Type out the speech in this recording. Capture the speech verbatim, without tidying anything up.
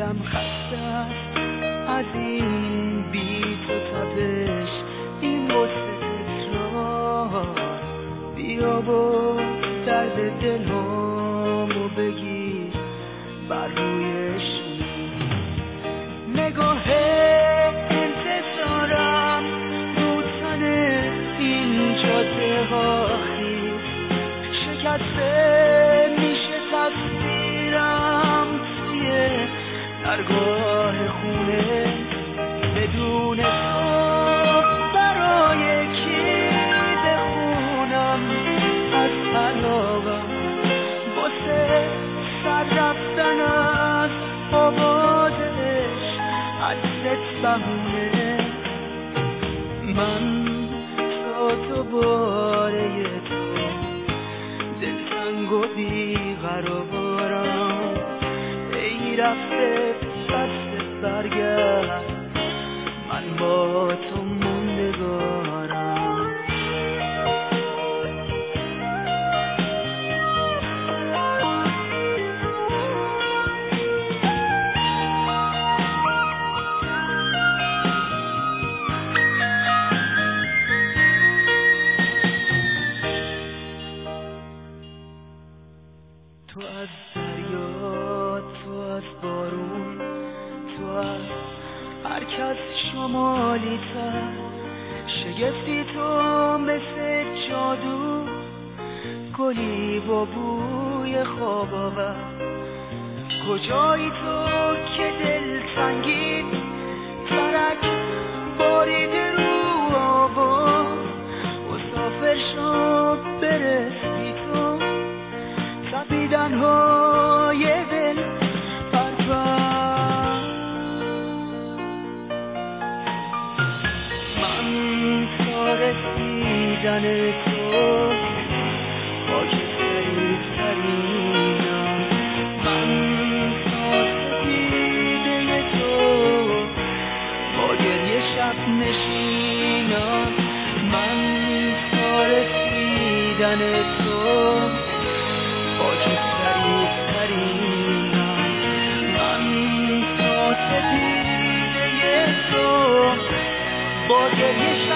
دلم خسته است از این بی تو تپش، این غصه اصرار. بیا با درد دلمو بگیر بر روی شونه. نگاه انتظارم رو تن این جاده ها خیز شکسته میشه تصویرم توی درگاه خونه. بدون تو برای کی بخونم از علاقم، واسه سر رفتن از آبادش عکست بهونه. من تا تو باره تو دلتنگ و بیقرارم، ای رفته فصل برگرد من با تو موندگارم. تو از دریا، تو از بارون، تو از هر کس شمالی تر، شگفتی تو مثل جادو، گلی با بوی خواب آور. کجایی تو که دل سنگین فرک باریده رو آوا، مسافر شو برس بی تو تپیدن های دل پرپر. من تا رسیدن تو خاکستری ترینم، من تا سپیده تو با گریه شب نشینم، من تا رسیدن تو خاکستری ترینم، من تا سپیده تو با گریه